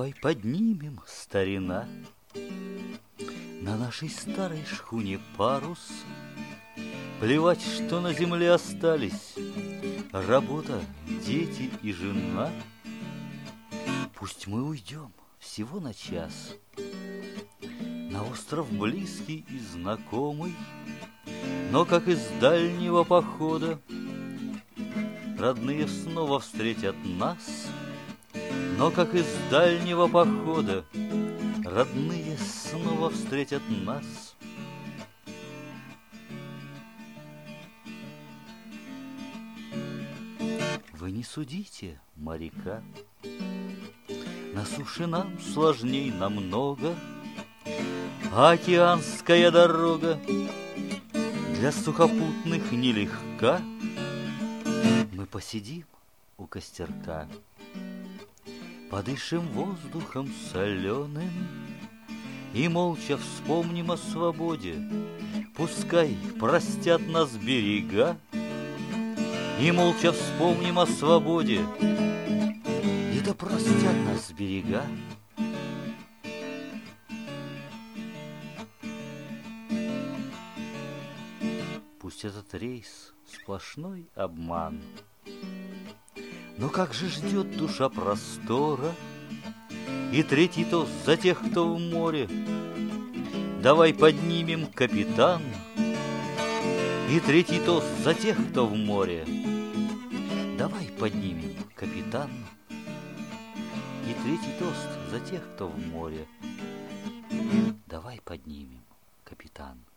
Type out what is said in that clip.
Давай поднимем, старина, на нашей старой шхуне парус. Плевать, что на земле остались работа, дети и жена. Пусть мы уйдем всего на час на остров близкий и знакомый, но как из дальнего похода родные снова встретят нас. Но как из дальнего похода родные снова встретят нас. Вы не судите моряка, на суше нам сложней намного, а океанская дорога для сухопутных нелегка. Мы посидим у костерка, подышим воздухом соленым и молча вспомним о свободе. Пускай простят нас берега, и молча вспомним о свободе, и да простят нас берега. Пусть этот рейс сплошной обман, но как же ждет душа простора. И третий тост за тех, кто в море. Давай поднимем, капитан. И третий тост за тех, кто в море. Давай поднимем, капитан. И третий тост за тех, кто в море. Давай поднимем, капитан.